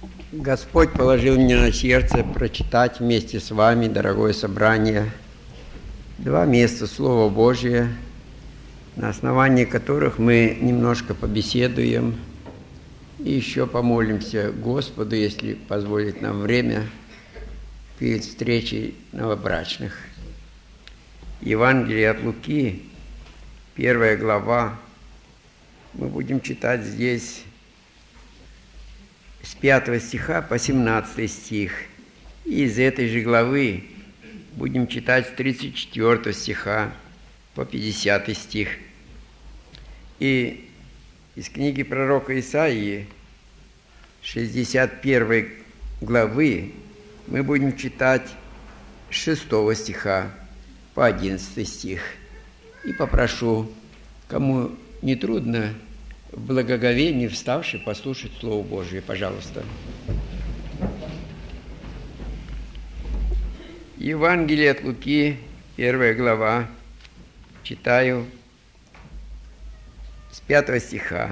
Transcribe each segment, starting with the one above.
Господь положил мне на сердце прочитать вместе с вами, дорогое собрание, два места Слова Божия, на основании которых мы немножко побеседуем и еще помолимся Господу, если позволит нам время, перед встречей новобрачных. Евангелие от Луки, 1 глава. Мы будем читать здесь с 5 стиха по 17 стих. И из этой же главы будем читать с 34 стиха по 50 стих. И из книги пророка Исаии, 61 главы, мы будем читать с 6 стиха по 11 стих. И попрошу, кому не трудно, в благоговении вставший послушать Слово Божие, пожалуйста. Евангелие от Луки, 1 глава, читаю с 5 стиха.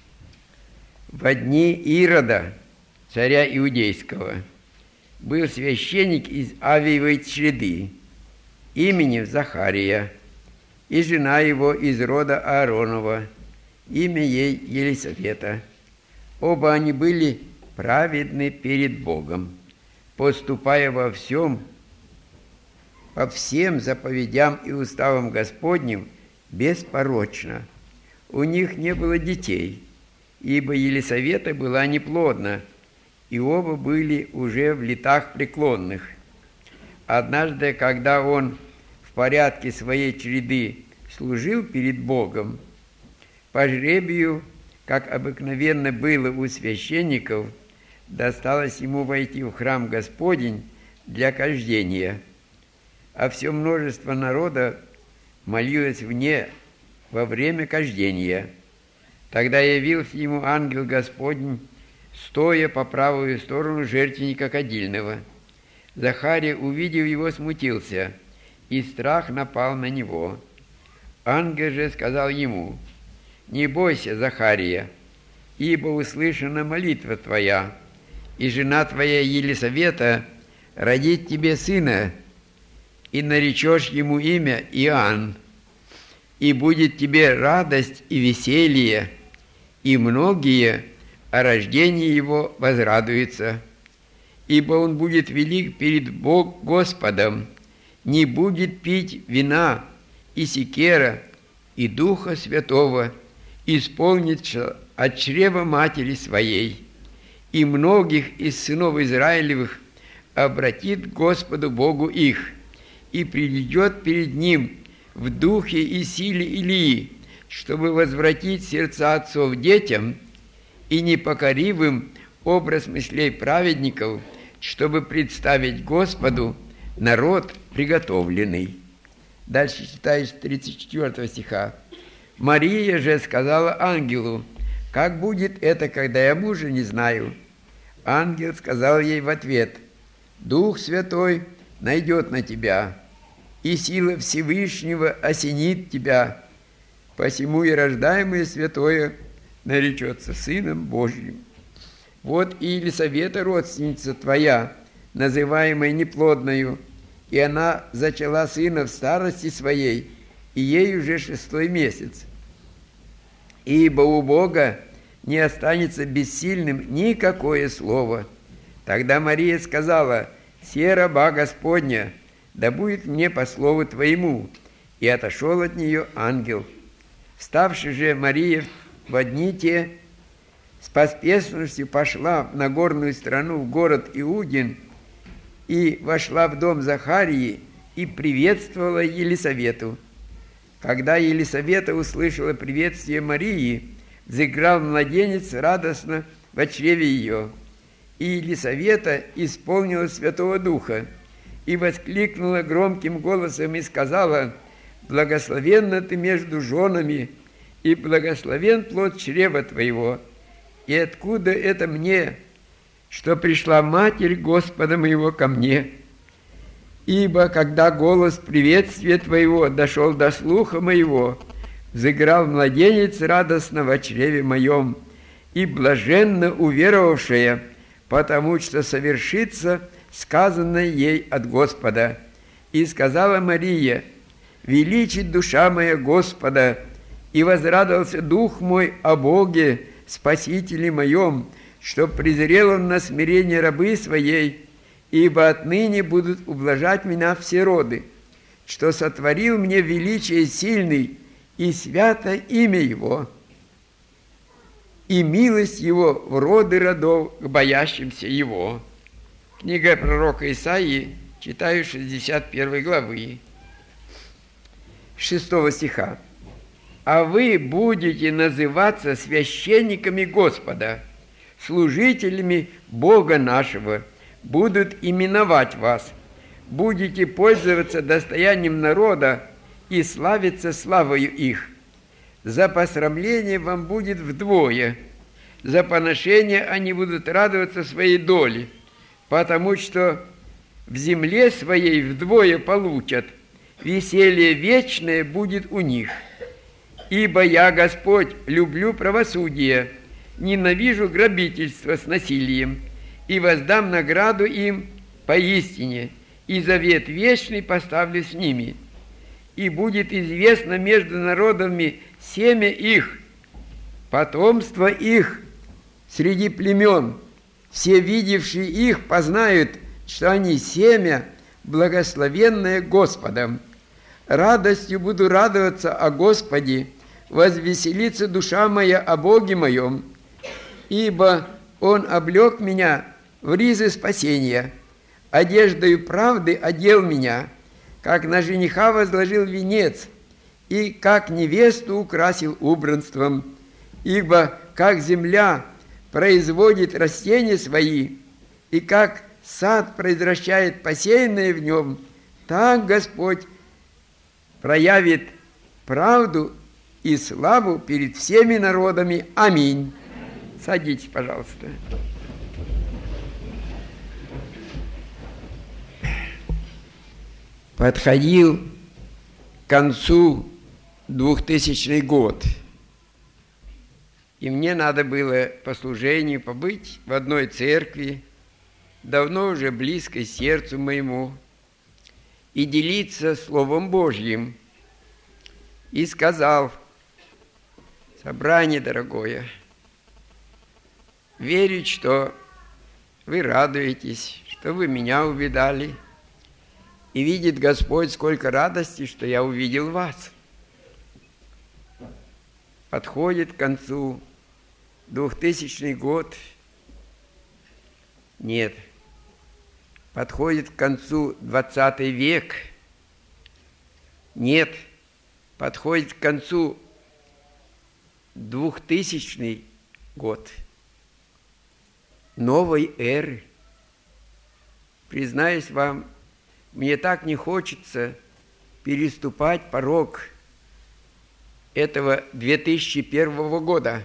«Во дни Ирода, царя Иудейского, был священник из Авиевой чреды, именем Захария, и жена его из рода Ааронова, имя ей Елисавета. Оба они были праведны перед Богом, поступая во всем, по всем заповедям и уставам Господним беспорочно. У них не было детей, ибо Елисавета была неплодна, и оба были уже в летах преклонных. Однажды, когда он в порядке своей череды служил перед Богом, по жребию, как обыкновенно было у священников, досталось ему войти в храм Господень для кождения, а все множество народа молилось вне во время кождения. Тогда явился ему ангел Господень, стоя по правую сторону жертвенника кадильного. Захария, увидев его, смутился, и страх напал на него. Ангел же сказал ему: «Не бойся, Захария, ибо услышана молитва твоя, и жена твоя Елисавета родит тебе сына, и наречешь ему имя Иоанн, и будет тебе радость и веселье, и многие о рождении его возрадуются, ибо он будет велик перед Господом, не будет пить вина и секера, и Духа Святого исполнит от чрева матери своей, и многих из сынов Израилевых обратит к Господу Богу их, и придет перед Ним в духе и силе Илии, чтобы возвратить сердца отцов детям и непокоривым образ мыслей праведников, чтобы представить Господу народ приготовленный». Дальше читаешь 34 стиха. «Мария же сказала ангелу: как будет это, когда я мужа не знаю? Ангел сказал ей в ответ: Дух Святой найдет на тебя, и сила Всевышнего осенит тебя, посему и рождаемое святое наречется Сыном Божьим. Вот и Елисавета, родственница твоя, называемая неплодною, и она зачала сына в старости своей, и ей уже 6-й месяц. Ибо у Бога не останется бессильным никакое слово. Тогда Мария сказала: «Се раба Господня, да будет мне по слову твоему». И отошел от нее ангел. Вставши же Мария во дни те, с поспешностью пошла в Нагорную страну, в город Иудин, и вошла в дом Захарии и приветствовала Елисавету. Когда Елисавета услышала приветствие Марии, взыграл младенец радостно во чреве ее. И Елисавета исполнила Святого Духа и воскликнула громким голосом и сказала: «Благословенна ты между женами, и благословен плод чрева твоего. И откуда это мне, что пришла Матерь Господа моего ко мне? Ибо когда голос приветствия твоего дошел до слуха моего, взыграл младенец радостно во чреве моем, и блаженно уверовавшая, потому что совершится сказанное ей от Господа. И сказала Мария: величит душа моя Господа, и возрадовался дух мой о Боге, Спасителе моем, что презрел Он на смирение рабы своей, ибо отныне будут ублажать меня все роды, что сотворил мне величие сильный, и свято имя Его, и милость Его в роды родов к боящимся Его». Книга пророка Исаии, читаю 61 главы, 6 стиха. «А вы будете называться священниками Господа, служителями Бога нашего, будут именовать вас, будете пользоваться достоянием народа и славиться славою их. За посрамление вам будет вдвое, за поношение они будут радоваться своей доле, потому что в земле своей вдвое получат, веселье вечное будет у них. Ибо я, Господь, люблю правосудие, ненавижу грабительство с насилием, и воздам награду им поистине, и завет вечный поставлю с ними. И будет известно между народами семя их, потомство их среди племен. Все видевшие их познают, что они семя, благословенное Господом. Радостью буду радоваться о Господе, возвеселится душа моя о Боге моем, ибо Он облек меня в ризы спасения, одеждою правды одел меня, как на жениха возложил венец, и как невесту украсил убранством. Ибо как земля производит растения свои, и как сад произвращает посеянное в нем, так Господь проявит правду и славу перед всеми народами. Аминь. Садитесь, пожалуйста. Подходил к концу 2000 год, и мне надо было по служению побыть в одной церкви, давно уже близкой сердцу моему, и делиться Словом Божьим. И сказал: собрание дорогое, верю, что вы радуетесь, что вы меня увидали, и видит Господь, сколько радости, что я увидел вас. Подходит к концу 2000 год. Нет. Подходит к концу 20 век. Нет. Подходит к концу 2000 год. Новой эры. Признаюсь вам, мне так не хочется переступать порог этого 2001 года,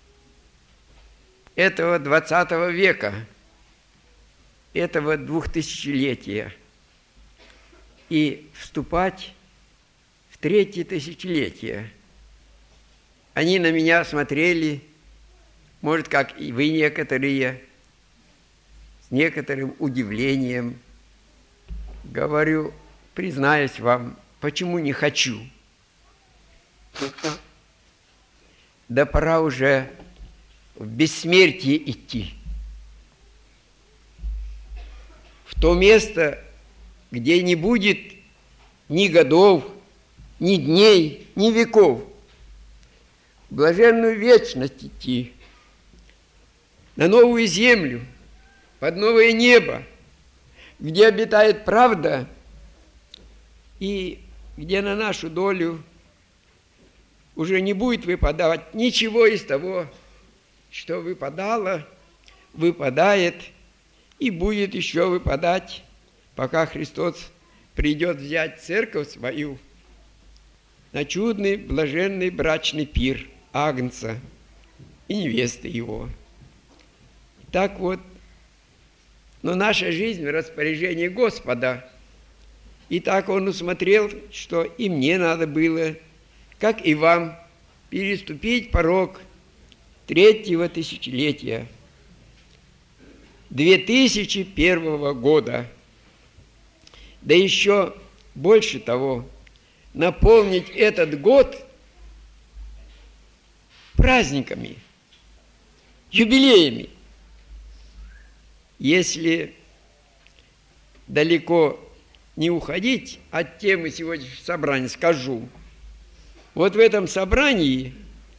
этого 20 века, этого 2000-летия и вступать в 3-е тысячелетие. Они на меня смотрели, может, как и вы некоторые, с некоторым удивлением. Говорю, признаюсь вам, почему не хочу? Да пора уже в бессмертие идти. В то место, где не будет ни годов, ни дней, ни веков. В блаженную вечность идти. На новую землю, под новое небо, где обитает правда и где на нашу долю уже не будет выпадать ничего из того, что выпадало, выпадает и будет еще выпадать, пока Христос придет взять церковь свою на чудный, блаженный брачный пир Агнца и невесты его. Так вот, но наша жизнь в распоряжении Господа. И так Он усмотрел, что и мне надо было, как и вам, переступить порог 3-го тысячелетия. 2001 года. Да еще больше того, наполнить этот год праздниками, юбилеями. Если далеко не уходить от темы сегодняшнего собрания, скажу. Вот в этом собрании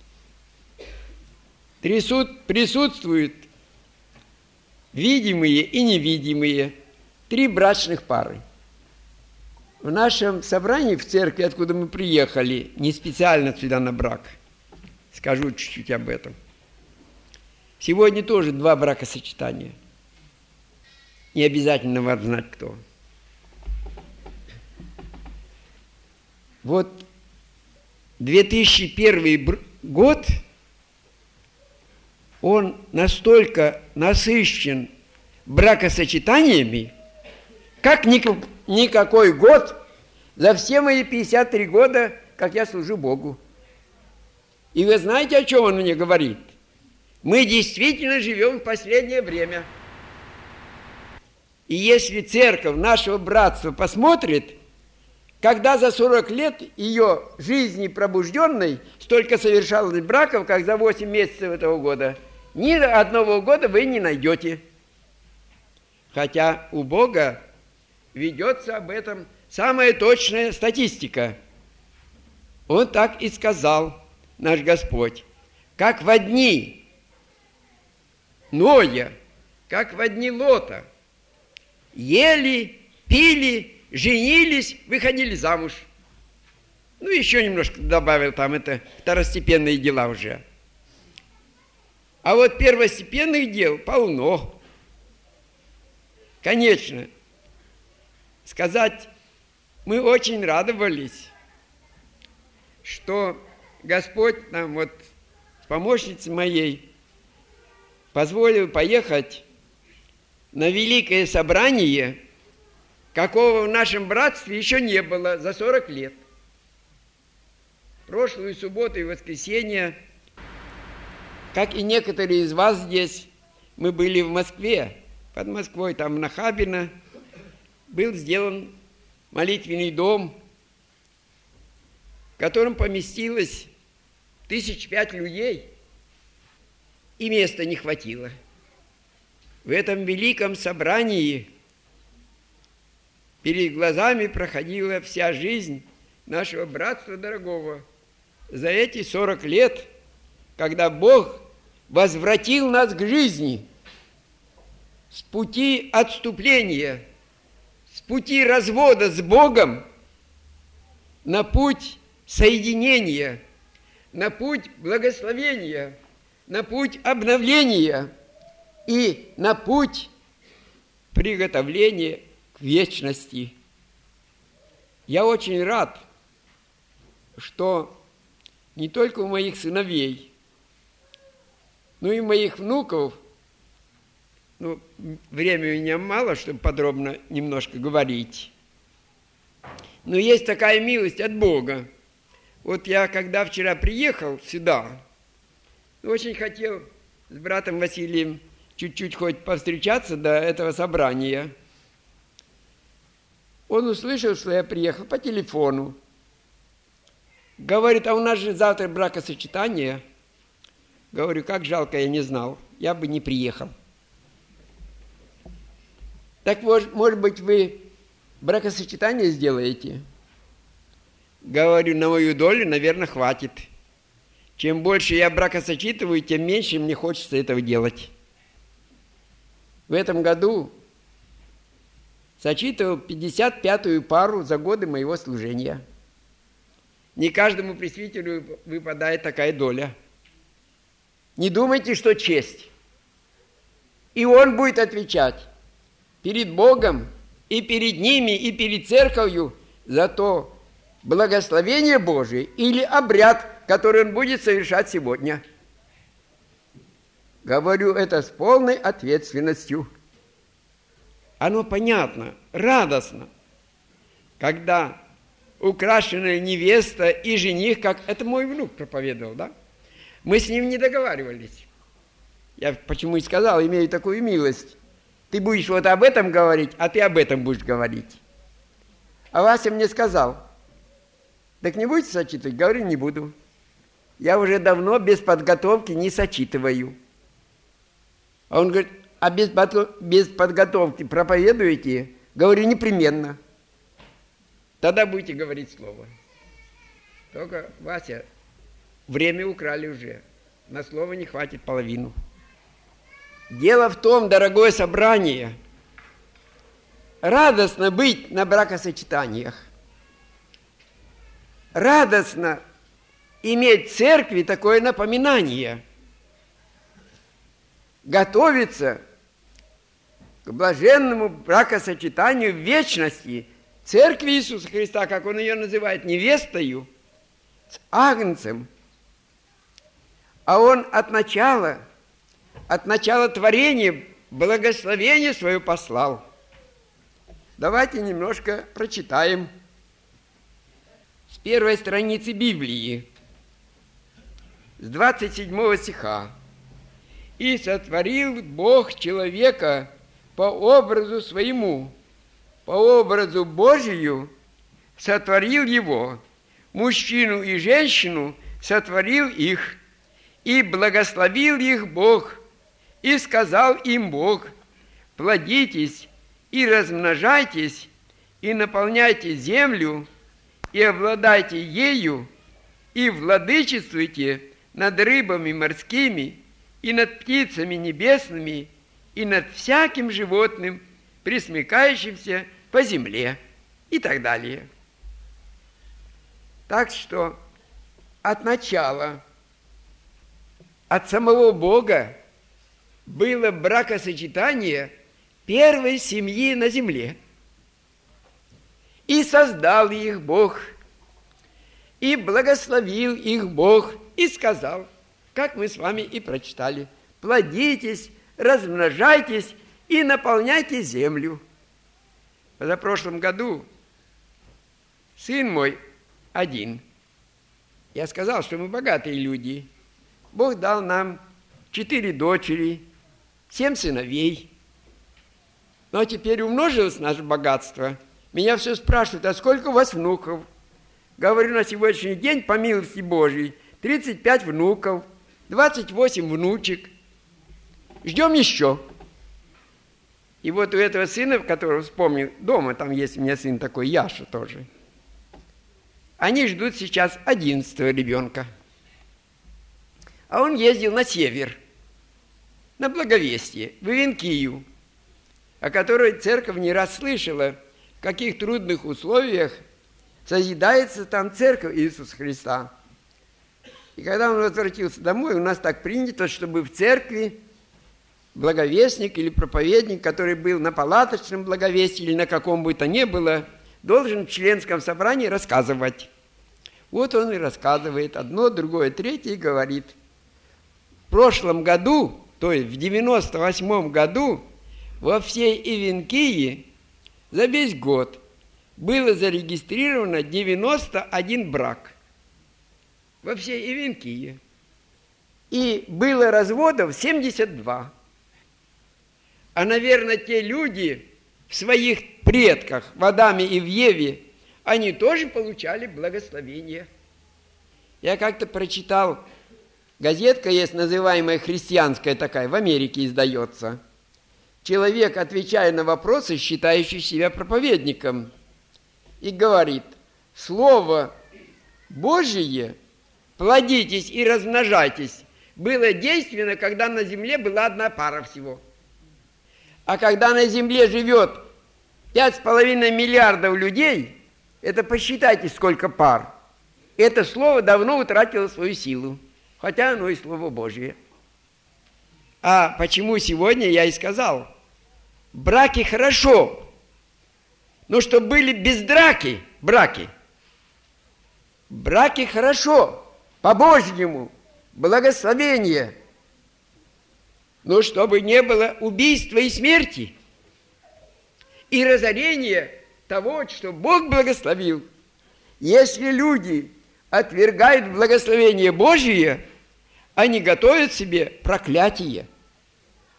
присутствуют видимые и невидимые 3 брачных пары. В нашем собрании в церкви, откуда мы приехали, не специально сюда на брак, скажу чуть-чуть об этом. Сегодня тоже 2 бракосочетания. Не обязательно вам знать, кто. Вот 2001 год, он настолько насыщен бракосочетаниями, как никакой год за все мои 53 года, как я служу Богу. И вы знаете, о чем он мне говорит? Мы действительно живем в последнее время. И если церковь нашего братства посмотрит, когда за 40 лет ее жизни пробужденной столько совершалось браков, как за 8 месяцев этого года, ни одного года вы не найдете. Хотя у Бога ведется об этом самая точная статистика. Он так и сказал, наш Господь, как во дни Ноя, как во дни Лота, ели, пили, женились, выходили замуж. Ну, еще немножко добавил там, это второстепенные дела уже. А вот первостепенных дел полно. Конечно, сказать, мы очень радовались, что Господь нам вот с помощницей моей позволил поехать на великое собрание, какого в нашем братстве еще не было за 40 лет. Прошлую субботу и воскресенье, как и некоторые из вас здесь, мы были в Москве, под Москвой, там в Нахабино, был сделан молитвенный дом, в котором поместилось 1005 людей, и места не хватило. В этом великом собрании перед глазами проходила вся жизнь нашего братства дорогого за эти 40 лет, когда Бог возвратил нас к жизни с пути отступления, с пути развода с Богом на путь соединения, на путь благословения, на путь обновления и на путь приготовления к вечности. Я очень рад, что не только у моих сыновей, но и у моих внуков, ну, времени у меня мало, чтобы подробно немножко говорить, но есть такая милость от Бога. Вот я, когда вчера приехал сюда, очень хотел с братом Василием чуть-чуть хоть повстречаться до этого собрания. Он услышал, что я приехал по телефону. Говорит, а у нас же завтра бракосочетание. Говорю, как жалко, я не знал, я бы не приехал. Так, может быть, вы бракосочетание сделаете? Говорю, на мою долю, наверное, хватит. Чем больше я бракосочетываю, тем меньше мне хочется этого делать. В этом году сочетывал 55-ю пару за годы моего служения. Не каждому пресвитеру выпадает такая доля. Не думайте, что честь. И он будет отвечать перед Богом, и перед ними, и перед церковью за то благословение Божие или обряд, который он будет совершать сегодня. Говорю это с полной ответственностью. Оно понятно, радостно, когда украшенная невеста и жених, как это мой внук проповедовал, да? Мы с ним не договаривались. Я почему и сказал, имею такую милость, Ты будешь вот об этом говорить, а ты об этом будешь говорить. А Вася мне сказал, так не будете сочитывать? Говорю, не буду. Я уже давно без подготовки не сочитываю. А он говорит, а без подготовки проповедуете? Говорю, непременно. Тогда будете говорить слово. Только, Вася, время украли уже. На слово не хватит половину. Дело в том, дорогое собрание, радостно быть на бракосочетаниях. Радостно иметь в церкви такое напоминание. Готовиться к блаженному бракосочетанию в вечности церкви Иисуса Христа, как он ее называет, невестою, с агнцем. А он от начала творения благословение свое послал. Давайте немножко прочитаем с первой страницы Библии, с 27 стиха. «И сотворил Бог человека по образу своему, по образу Божию сотворил его, мужчину и женщину сотворил их, и благословил их Бог, и сказал им Бог, плодитесь и размножайтесь, и наполняйте землю, и обладайте ею, и владычествуйте над рыбами морскими, и над птицами небесными, и над всяким животным, пресмыкающимся по земле», и так далее. Так что от начала, от самого Бога было бракосочетание первой семьи на земле. И создал их Бог, и благословил их Бог, и сказал, как мы с вами и прочитали, плодитесь, размножайтесь и наполняйте землю. В позапрошлом году сын мой один. Я сказал, что мы богатые люди. Бог дал нам 4 дочери, 7 сыновей. Но теперь умножилось наше богатство. Меня все спрашивают, а сколько у вас внуков? Говорю, на сегодняшний день, по милости Божьей, 35 внуков, 28 внучек. Ждем еще. И вот у этого сына, которого вспомнил, дома там есть у меня сын такой, Яша тоже. Они ждут сейчас 11-го ребенка. А он ездил на север, на Благовестие, в Ивенкию, о которой церковь не раз слышала, в каких трудных условиях созидается там церковь Иисуса Христа. И когда он возвратился домой, у нас так принято, чтобы в церкви благовестник или проповедник, который был на палаточном благовестии или на каком бы то ни было, должен в членском собрании рассказывать. Вот он и рассказывает одно, другое, третье, и говорит. В прошлом году, то есть в 98 году, во всей Ивенкии за весь год было зарегистрировано 91 брак. Во всей Ивенкии. И было разводов 72. А, наверное, те люди в своих предках, в Адаме и в Еве, они тоже получали благословение. Я как-то прочитал, газетка есть, называемая «Христианская» такая, в Америке издается. Человек, отвечая на вопросы, считающий себя проповедником, и говорит, Слово Божие, плодитесь и размножайтесь, было действенно, когда на земле была одна пара всего. А когда на земле живет 5,5 миллиардов людей, это посчитайте, сколько пар. Это слово давно утратило свою силу, хотя оно и Слово Божие. А почему сегодня я и сказал, браки хорошо, но чтобы были без драки браки. Браки хорошо, по-божьему, благословение, но чтобы не было убийства и смерти, и разорения того, что Бог благословил. Если люди отвергают благословение Божие, они готовят себе проклятие.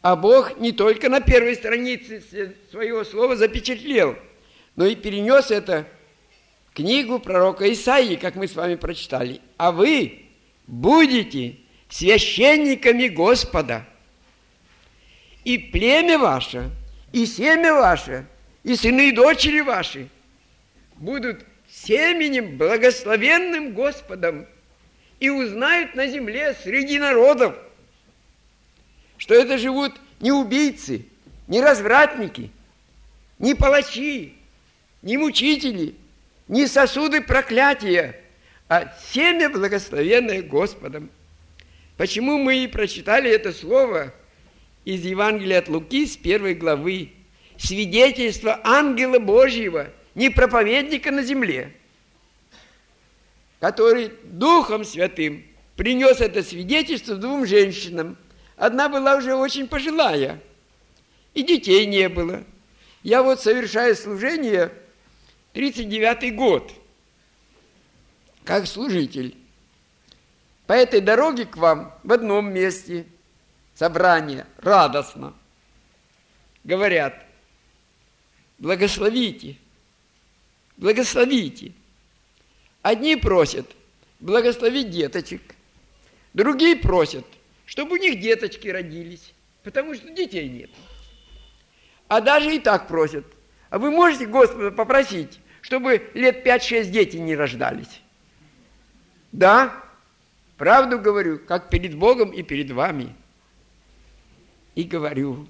А Бог не только на первой странице своего слова запечатлел, но и перенес это в книгу пророка Исаии, как мы с вами прочитали. А вы будете священниками Господа, и племя ваше, и семя ваше, и сыны и дочери ваши будут семенем благословенным Господом и узнают на земле среди народов, что это живут не убийцы, не развратники, не палачи, не мучители, не сосуды проклятия, а семя благословенное Господом. Почему мы и прочитали это слово из Евангелия от Луки с 1 главы? Свидетельство ангела Божьего, не проповедника на земле, который Духом Святым принес это свидетельство двум женщинам. Одна была уже очень пожилая, и детей не было. Я вот совершаю служение 39-й год, как служитель. По этой дороге к вам в одном месте собрание радостно говорят: благословите, благословите. Одни просят благословить деточек, другие просят, чтобы у них деточки родились, потому что детей нет. А даже и так просят: а вы можете Господа попросить, чтобы лет 5-6 детей не рождались? Да, правду говорю, как перед Богом и перед вами. И говорю,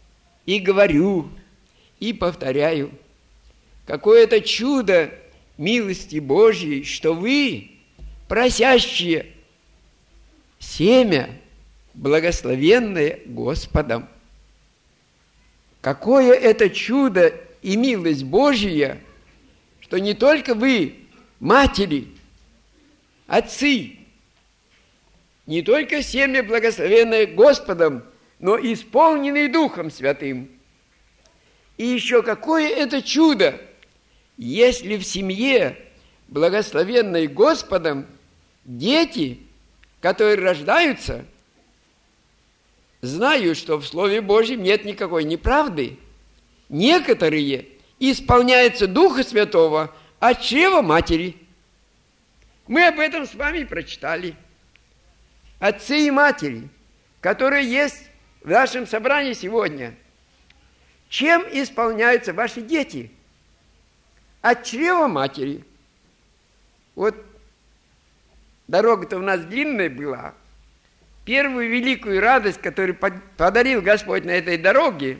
и повторяю, какое это чудо милости Божьей, что вы, просящие, семя, благословенное Господом. Какое это чудо и милость Божья, что не только вы, матери, отцы, не только семя, благословенное Господом, но исполненные Духом Святым. И еще какое это чудо, если в семье, благословенной Господом, дети, которые рождаются, знают, что в Слове Божьем нет никакой неправды. Некоторые исполняются Духа Святого от чрева матери. Мы об этом с вами прочитали. Отцы и матери, которые есть в нашем собрании сегодня, чем исполняются ваши дети? От чрева матери. Вот дорога-то у нас длинная была. Первую великую радость, которую подарил Господь на этой дороге,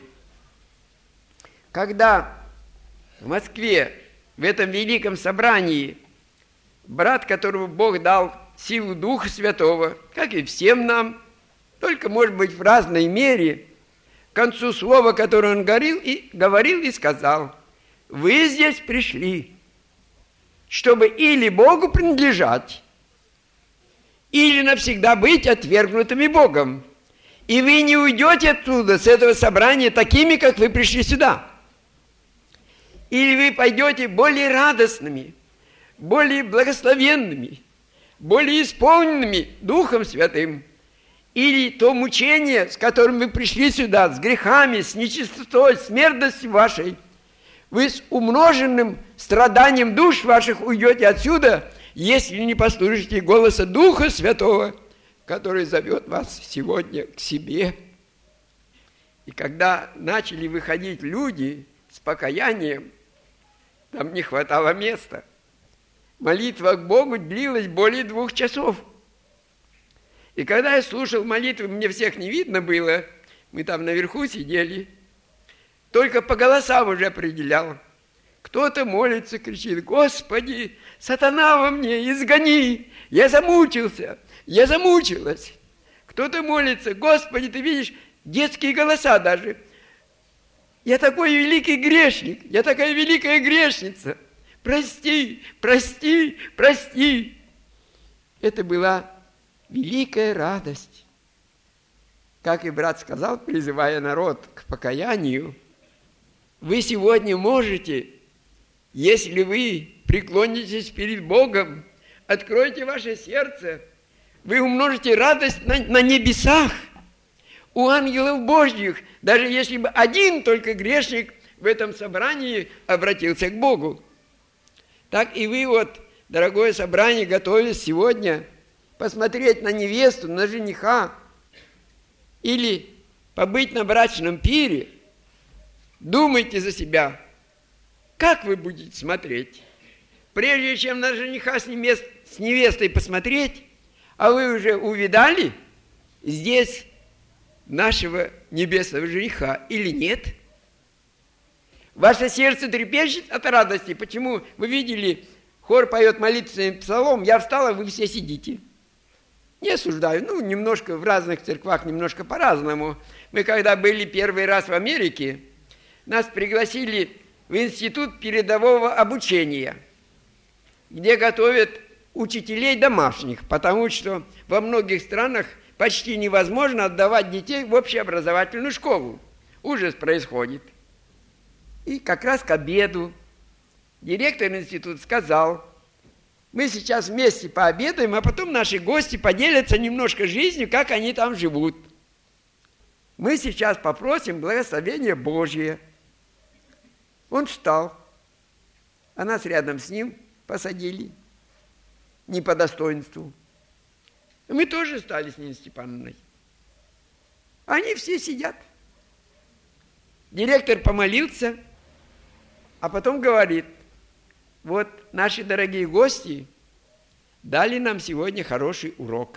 когда в Москве, в этом великом собрании, брат, которому Бог дал силу Духа Святого, как и всем нам, только, может быть, в разной мере, к концу слова, которое он говорил и сказал: вы здесь пришли, чтобы или Богу принадлежать, или навсегда быть отвергнутыми Богом. И вы не уйдете оттуда, с этого собрания, такими, как вы пришли сюда. Или вы пойдете более радостными, более благословенными, более исполненными Духом Святым. Или то мучение, с которым вы пришли сюда, с грехами, с нечистотой, с мерзостью вашей, вы с умноженным страданием душ ваших уйдете отсюда, если не послушаете голоса Духа Святого, который зовет вас сегодня к себе. И когда начали выходить люди с покаянием, там не хватало места. Молитва к Богу длилась более 2 часов. И когда я слушал молитвы, мне всех не видно было, мы там наверху сидели, только по голосам уже определял. Кто-то молится, кричит: Господи, сатана во мне, изгони, я замучился, я замучилась. Кто-то молится: Господи, ты видишь, детские голоса даже. Я такой великий грешник, я такая великая грешница. Прости, прости, прости. Это была великая радость. Как и брат сказал, призывая народ к покаянию, вы сегодня можете, если вы преклонитесь перед Богом, откройте ваше сердце, вы умножите радость на небесах, у ангелов Божьих, даже если бы один только грешник в этом собрании обратился к Богу. Так и вы вот, дорогое собрание, готовились сегодня посмотреть на невесту, на жениха или побыть на брачном пире. Думайте за себя, как вы будете смотреть. Прежде чем на жениха с невестой посмотреть, а вы уже увидали здесь нашего небесного жениха или нет? Ваше сердце трепещет от радости. Почему? Вы видели, хор поет молитвенный псалом, я встала, вы все сидите. Не осуждаю, немножко в разных церквах, немножко по-разному. Мы когда были первый раз в Америке, нас пригласили в институт передового обучения, где готовят учителей домашних, потому что во многих странах почти невозможно отдавать детей в общеобразовательную школу. Ужас происходит. И как раз к обеду директор института сказал, мы сейчас вместе пообедаем, а потом наши гости поделятся немножко жизнью, как они там живут. Мы сейчас попросим благословения Божье. Он встал, а нас рядом с ним посадили, не по достоинству. Мы тоже стали с Ниной Степановной. Они все сидят. Директор помолился, а потом говорит, вот наши дорогие гости дали нам сегодня хороший урок.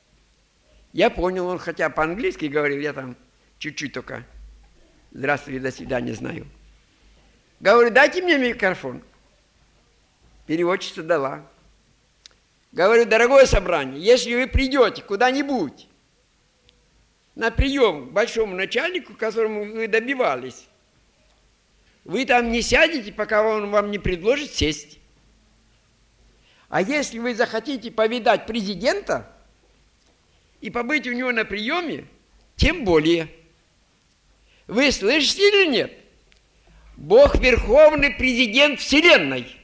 Я понял, он хотя по-английски говорил, я там чуть-чуть только здравствуй, до свидания знаю. Говорю, дайте мне микрофон. Переводчица дала. Говорю, дорогое собрание, если вы придете куда-нибудь на прием к большому начальнику, которому вы добивались, вы там не сядете, пока он вам не предложит сесть. А если вы захотите повидать президента и побыть у него на приеме, тем более. Вы слышите или нет? Бог верховный президент Вселенной.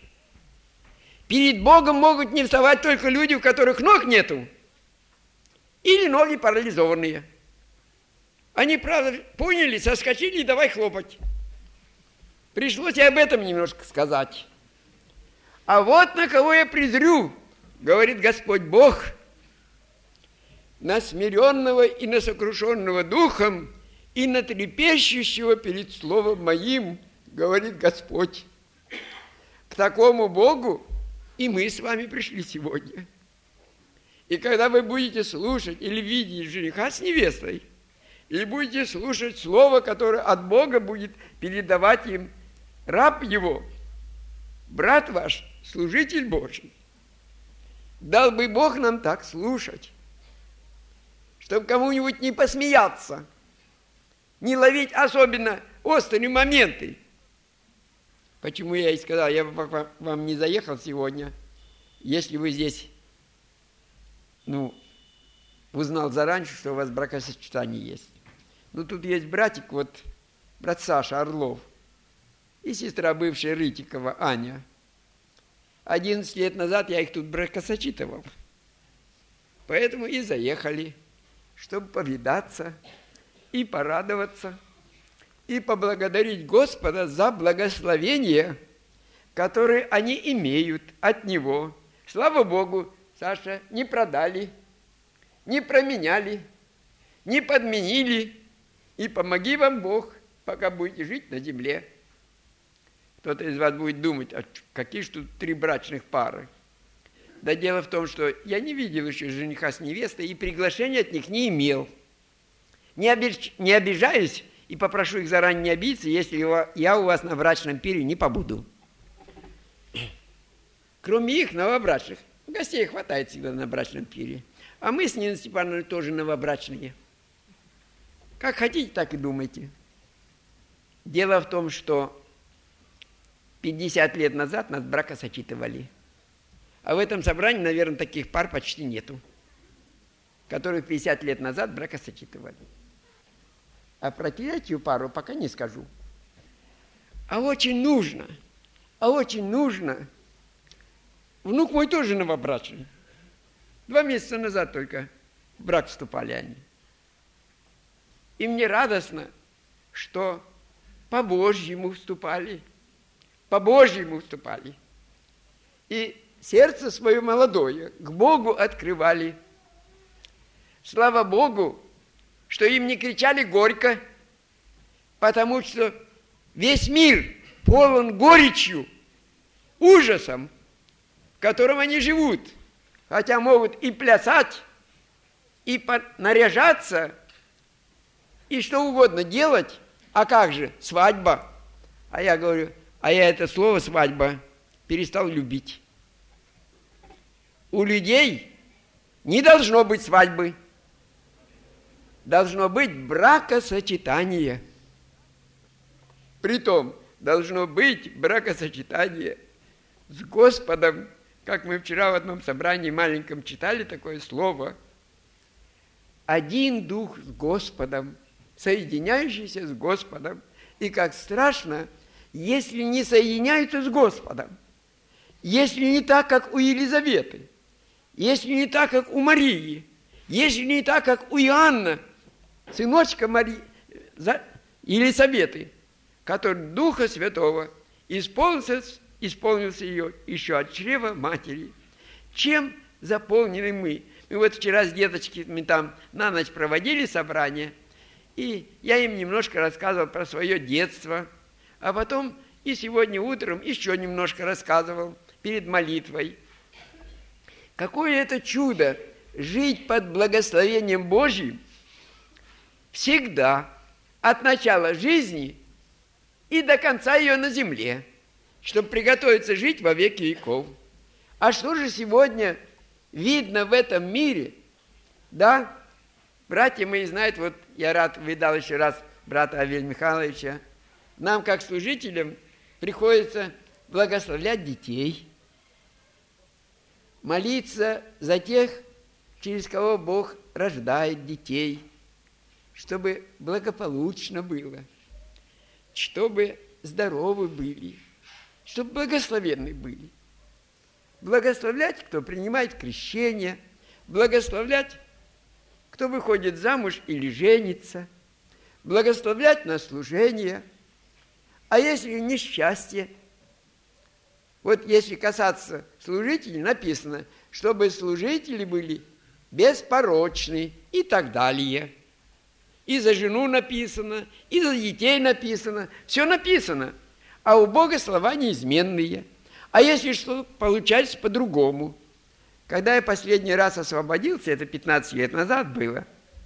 Перед Богом могут не вставать только люди, у которых ног нету, или ноги парализованные. Они, правда, поняли, соскочили и давай хлопать. Пришлось и об этом немножко сказать. А вот на кого я презрю, говорит Господь Бог, на смиренного и на сокрушенного духом, и на трепещущего перед словом моим, говорит Господь. К такому Богу и мы с вами пришли сегодня. И когда вы будете слушать или видеть жениха с невестой, или будете слушать слово, которое от Бога будет передавать им раб его, брат ваш, служитель Божий, дал бы Бог нам так слушать, чтобы кому-нибудь не посмеяться, не ловить особенно острые моменты. Почему я и сказал, я бы вам не заехал сегодня, если вы здесь, узнал заранее, что у вас бракосочетание есть. Тут есть братик, брат Саша Орлов, и сестра бывшая Рытикова Аня. 11 лет назад я их тут бракосочетовал. Поэтому и заехали, чтобы повидаться и порадоваться, и поблагодарить Господа за благословение, которое они имеют от Него. Слава Богу, Саша, не продали, не променяли, не подменили, и помоги вам Бог, пока будете жить на земле. Кто-то из вас будет думать, а какие же тут 3 брачных пары? Да дело в том, что я не видел еще жениха с невестой и приглашения от них не имел. Не обижаюсь и попрошу их заранее не обидеться, если я у вас на брачном пире не побуду. Кроме их новобрачных, гостей хватает всегда на брачном пире. А мы с Ниной Степановной тоже новобрачные. Как хотите, так и думайте. Дело в том, что 50 лет назад нас бракосочетовали. А в этом собрании, наверное, таких пар почти нету, которые 50 лет назад бракосочетовали. А про третью пару пока не скажу. А очень нужно. Внук мой тоже новобрачный. 2 месяца назад только в брак вступали они. И мне радостно, что по-божьему вступали. По-божьему вступали. И сердце свое молодое к Богу открывали. Слава Богу, что им не кричали горько, потому что весь мир полон горечью, ужасом, в котором они живут. Хотя могут и плясать, и наряжаться, и что угодно делать. А как же? Свадьба. А я говорю, а я это слово «свадьба» перестал любить. У людей не должно быть свадьбы. Должно быть бракосочетание. Притом, должно быть бракосочетание с Господом, как мы вчера в одном собрании маленьком читали такое слово. Один дух с Господом, соединяющийся с Господом. И как страшно, если не соединяются с Господом, если не так, как у Елизаветы, если не так, как у Марии, если не так, как у Иоанна, сыночка Марии, Елизаветы, который Духа Святого исполнился ее еще от чрева матери. Чем заполнены мы? Мы вот вчера с деточками там на ночь проводили собрание, и я им немножко рассказывал про свое детство, а потом и сегодня утром еще немножко рассказывал перед молитвой. Какое это чудо жить под благословением Божьим всегда, от начала жизни и до конца ее на земле, чтобы приготовиться жить во веки веков. А что же сегодня видно в этом мире? Да, братья мои знают, вот я рад, видал еще раз брата Авеля Михайловича, нам, как служителям, приходится благословлять детей, молиться за тех, через кого Бог рождает детей, чтобы благополучно было, чтобы здоровы были, чтобы благословенны были. Благословлять, кто принимает крещение, благословлять, кто выходит замуж или женится, благословлять на служение. А если несчастье, вот если касаться служителей, написано, чтобы служители были беспорочны и так далее. И за жену написано, и за детей написано, все написано. А у Бога слова неизменные. А если что, получается по-другому. Когда я последний раз освободился, это 15 лет назад было,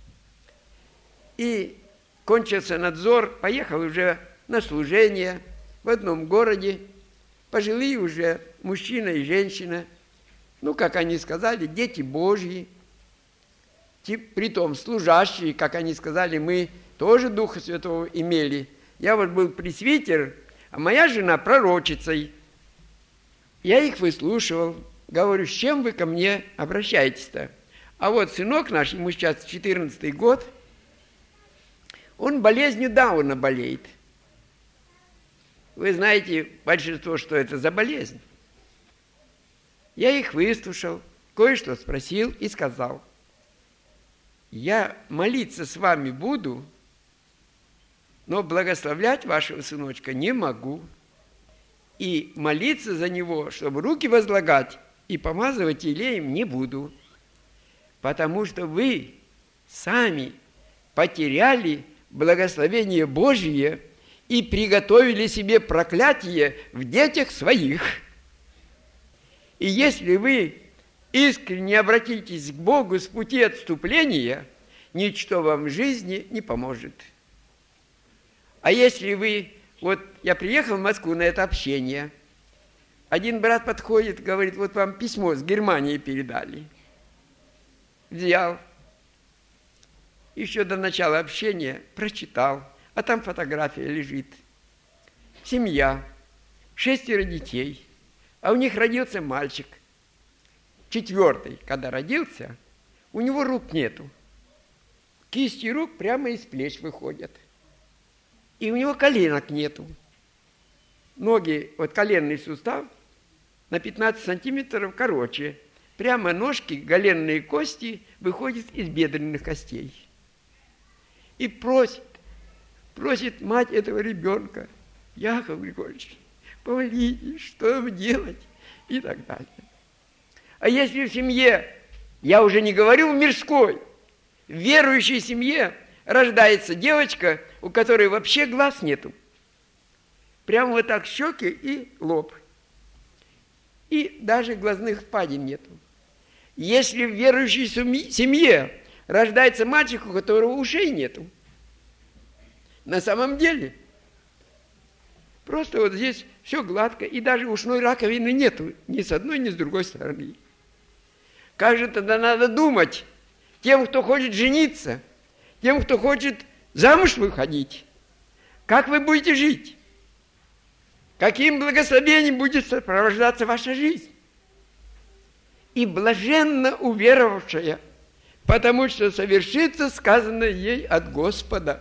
и кончился надзор, поехал уже на служение в одном городе, пожилые уже мужчина и женщина, ну, как они сказали, дети Божьи, притом служащие, как они сказали, мы тоже Духа Святого имели. Я вот был пресвитер, а моя жена пророчицей. Я их выслушивал, говорю, с чем вы ко мне обращаетесь-то? А вот сынок наш, ему сейчас 14-й год, он болезнью Дауна болеет. Вы знаете, большинство, что это за болезнь. Я их выслушал, кое-что спросил и сказал, я молиться с вами буду, но благословлять вашего сыночка не могу. И молиться за него, чтобы руки возлагать и помазывать елеем не буду. Потому что вы сами потеряли благословение Божие и приготовили себе проклятие в детях своих. И если вы искренне обратитесь к Богу с пути отступления, ничто вам в жизни не поможет. А если вы... Вот я приехал в Москву на это общение. Один брат подходит, говорит, вот вам письмо с Германии передали. Взял. Еще до начала общения прочитал. А там фотография лежит. Семья. 6 детей. А у них родился мальчик. 4-й, когда родился, у него рук нету. Кисти рук прямо из плеч выходят. И у него коленок нету. Ноги, вот коленный сустав на 15 сантиметров короче. Прямо ножки, голенные кости выходят из бедренных костей. и просит мать этого ребенка: Яков Григорьевич, помолитесь, что нам делать? И так далее. А если в семье, я уже не говорю в мирской, в верующей семье рождается девочка, у которой вообще глаз нету. Прямо вот так щеки и лоб. И даже глазных впадин нету. Если в верующей семье рождается мальчик, у которого ушей нету, на самом деле просто вот здесь все гладко, и даже ушной раковины нету ни с одной, ни с другой стороны. Как же тогда надо думать тем, кто хочет жениться, тем, кто хочет замуж выходить? Как вы будете жить? Каким благословением будет сопровождаться ваша жизнь? И блаженно уверовавшая, потому что совершится сказанное ей от Господа.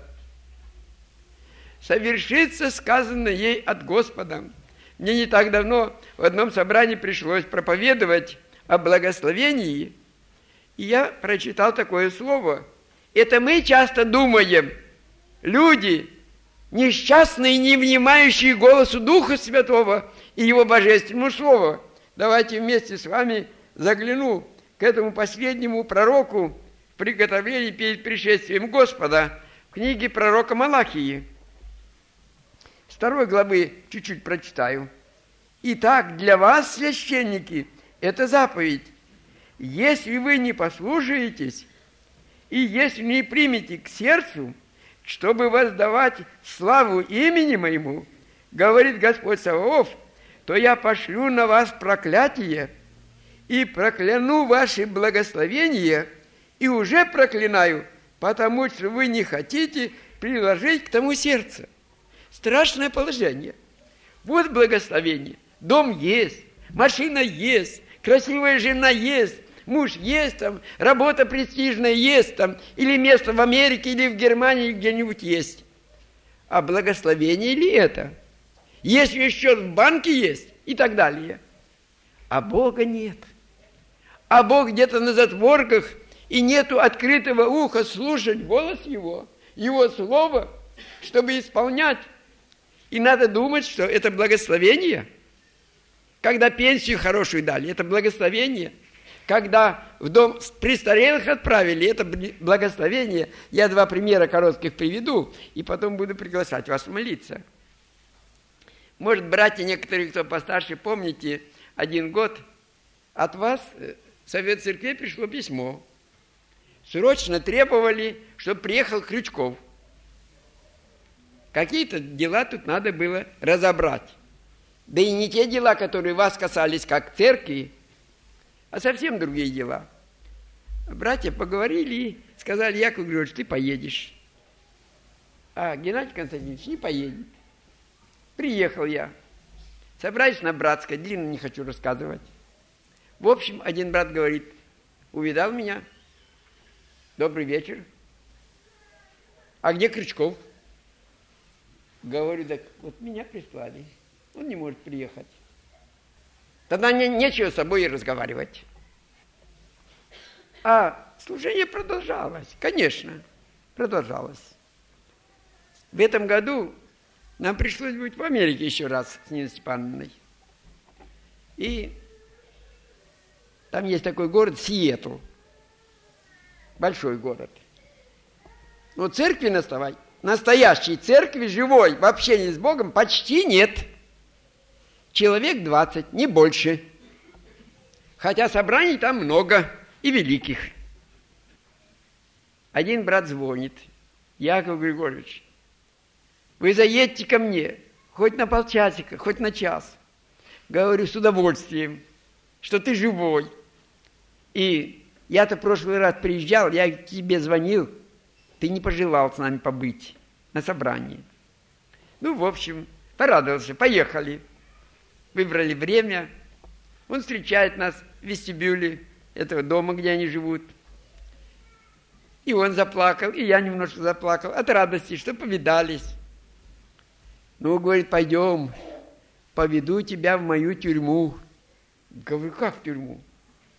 Совершится сказанное ей от Господа. Мне не так давно в одном собрании пришлось проповедовать о благословении, и я прочитал такое слово. Это мы часто думаем, люди, несчастные, не внимающие голосу Духа Святого и Его Божественному Слову. Давайте вместе с вами загляну к этому последнему пророку в приготовлении перед пришествием Господа в книге пророка Малахии. С 2 главы чуть-чуть прочитаю. «Итак, для вас, священники, это заповедь. Если вы не послушаетесь и если не примете к сердцу, чтобы воздавать славу имени моему, говорит Господь Саваоф, то я пошлю на вас проклятие и прокляну ваши благословения, и уже проклинаю, потому что вы не хотите приложить к тому сердце». Страшное положение. Вот благословение. Дом есть, машина есть, красивая жена есть, муж есть, там, работа престижная есть, там, или место в Америке, или в Германии где-нибудь есть. А благословение ли это? Если счет в банке есть и так далее. А Бога нет. А Бог где-то на затворках, и нету открытого уха слушать голос Его, Его Слово, чтобы исполнять. И надо думать, что это благословение. Когда пенсию хорошую дали, это благословение. Когда в дом престарелых отправили, это благословение. Я 2 примера коротких приведу, и потом буду приглашать вас молиться. Может, братья, некоторые, кто постарше, помните, 1 год от вас в Совет Церкви пришло письмо. Срочно требовали, чтобы приехал Крючков. Какие-то дела тут надо было разобрать. Да и не те дела, которые вас касались как церкви, а совсем другие дела. Братья поговорили и сказали: Яков Григорьевич, ты поедешь. А Геннадий Константинович не поедет. Приехал я. Собрались на братское, длинно не хочу рассказывать. В общем, один брат говорит: увидал меня. Добрый вечер. А где Крючков? Говорю: так вот меня прислали. Он не может приехать. Тогда нечего с собой и разговаривать. А служение продолжалось. Конечно, продолжалось. В этом году нам пришлось быть в Америке еще раз с Ниной Степановной. И там есть такой город Сиэтл. Большой город. Но церкви настоящей церкви, живой, в общении с Богом почти нет. Человек 20, не больше. Хотя собраний там много и великих. Один брат звонит: Яков Григорьевич, вы заедьте ко мне, хоть на полчасика, хоть на час. Говорю: с удовольствием, что ты живой. И я-то в прошлый раз приезжал, я к тебе звонил, ты не пожелал с нами побыть на собрании. Ну, в общем, порадовался, поехали. Выбрали время. Он встречает нас в вестибюле этого дома, где они живут. И он заплакал, и я немножко заплакал от радости, что повидались. Ну, говорит: пойдем, поведу тебя в мою тюрьму. Говорю: как в тюрьму?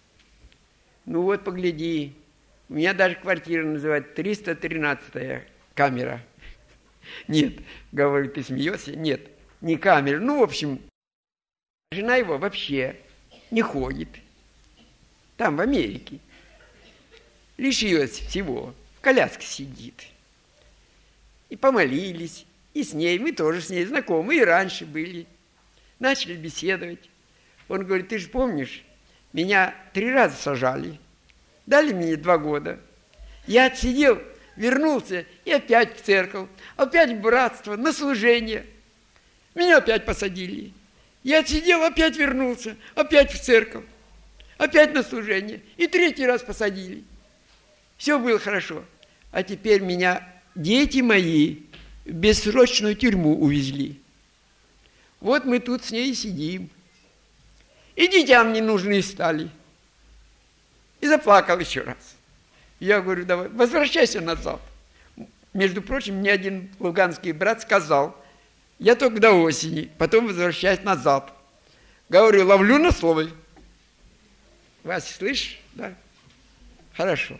Ну вот, погляди, у меня даже квартира называется 313-я камера. Нет, говорю, ты смеешься? Нет, не камера. Ну, в общем, жена его вообще не ходит. Там, в Америке. Лишилась всего. В коляске сидит. И помолились. И с ней, мы тоже с ней знакомы, и раньше были. Начали беседовать. Он говорит, ты же помнишь, меня 3 раза сажали. Дали мне 2 года. Я отсидел, вернулся и опять в церковь, опять в братство, на служение. Меня опять посадили. Я отсидел, опять вернулся, опять в церковь, опять на служение. И 3-й раз посадили. Все было хорошо. А теперь меня дети мои в бессрочную тюрьму увезли. Вот мы тут с ней и сидим. И детям не нужны стали. И заплакал еще раз. Я говорю, давай, возвращайся назад. Между прочим, мне один луганский брат сказал, я только до осени, потом возвращаюсь назад. Говорю, ловлю на слово. Вася, слышишь? Да? Хорошо.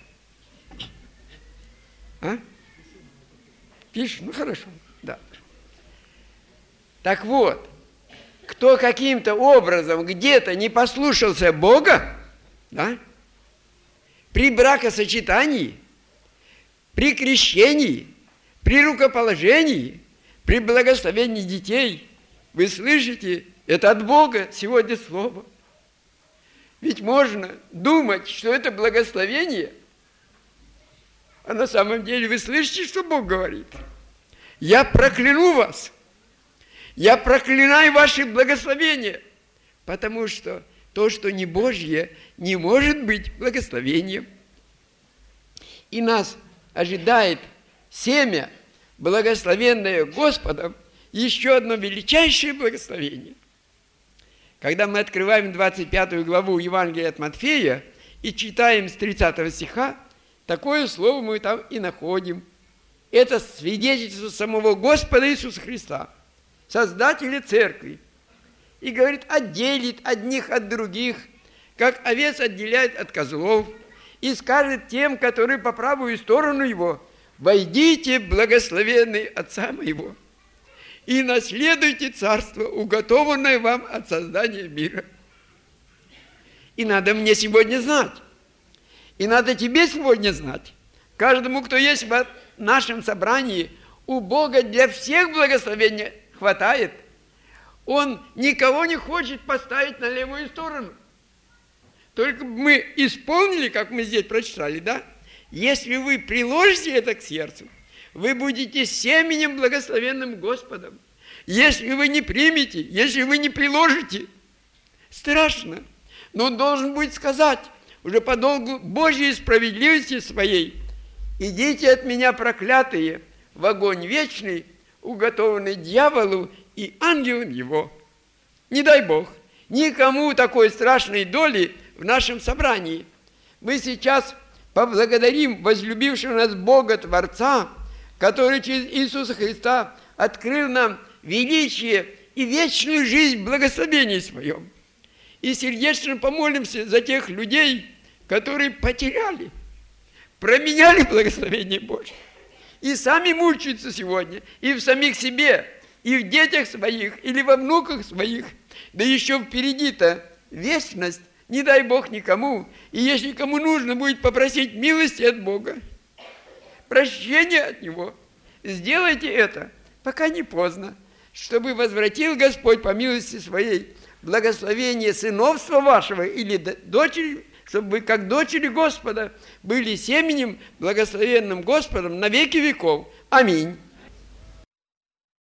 А? Пишешь? Ну, хорошо. Да. Так вот, кто каким-то образом где-то не послушался Бога, да, при бракосочетании, при крещении, при рукоположении, при благословении детей, вы слышите, это от Бога сегодня слово. Ведь можно думать, что это благословение, а на самом деле вы слышите, что Бог говорит? Я прокляну вас. Я проклинаю ваши благословения, потому что то, что не Божье, не может быть благословением. И нас ожидает семя, благословенное Господом, еще одно величайшее благословение. Когда мы открываем 25 главу Евангелия от Матфея и читаем с 30 стиха, такое слово мы там и находим. Это свидетельство самого Господа Иисуса Христа, Создателя Церкви. И говорит, отделит одних от других, как овец отделяет от козлов, и скажет тем, которые по правую сторону его, войдите, благословенный Отца моего, и наследуйте царство, уготованное вам от создания мира. И надо мне сегодня знать, и надо тебе сегодня знать, каждому, кто есть в нашем собрании, у Бога для всех благословений хватает. Он никого не хочет поставить на левую сторону. Только мы исполнили, как мы здесь прочитали, да? Если вы приложите это к сердцу, вы будете семенем благословенным Господом. Если вы не примете, если вы не приложите, страшно. Но он должен будет сказать, уже по долгу Божьей справедливости своей, идите от меня, проклятые, в огонь вечный, уготованный дьяволу и ангелам его. Не дай Бог никому такой страшной доли в нашем собрании. Мы сейчас поблагодарим возлюбившего нас Бога Творца, который через Иисуса Христа открыл нам величие и вечную жизнь в благословении своем. И сердечно помолимся за тех людей, которые потеряли, променяли благословение Божье. И сами мучаются сегодня, и в самих себе, и в детях своих, или во внуках своих. Да еще впереди-то вечность, не дай Бог никому. И если кому нужно будет попросить милости от Бога, прощения от Него, сделайте это, пока не поздно, чтобы возвратил Господь по милости своей благословение сыновства вашего или дочери, чтобы вы, как дочери Господа, были семенем благословенным Господом на веки веков. Аминь.